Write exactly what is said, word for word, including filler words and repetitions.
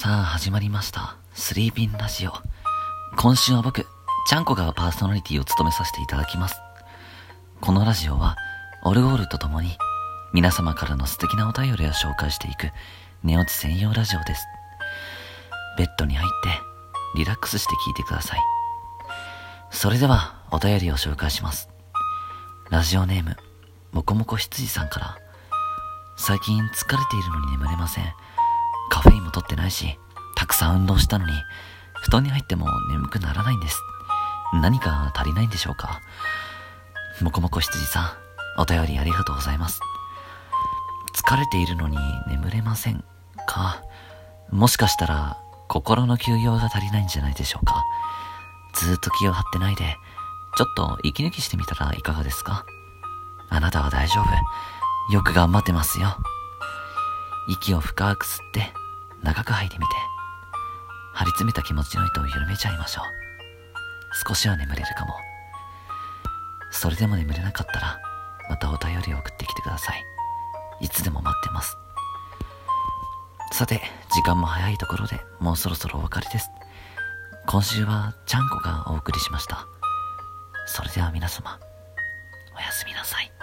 さあ始まりましたスリーピンラジオ。今週は僕ちゃんこがパーソナリティを務めさせていただきます。このラジオはオルゴールとともに皆様からの素敵なお便りを紹介していく寝落ち専用ラジオです。ベッドに入ってリラックスして聞いてください。それではお便りを紹介します。ラジオネームもこもこ羊さんから、最近疲れているのに眠れません。カフェインも取ってないし、たくさん運動したのに布団に入っても眠くならないんです。何か足りないんでしょうか。もこもこ羊さん、お便りありがとうございます。疲れているのに眠れませんか。もしかしたら心の休養が足りないんじゃないでしょうか。ずーっと気を張ってないで、ちょっと息抜きしてみたらいかがですか。あなたは大丈夫、よく頑張ってますよ。息を深く吸って長く吐いてみて、張り詰めた気持ちの糸を緩めちゃいましょう。少しは眠れるかも。それでも眠れなかったらまたお便りを送ってきてください。いつでも待ってます。さて、時間も早いところでもうそろそろお別れです。今週はちゃんこがお送りしました。それでは皆様、おやすみなさい。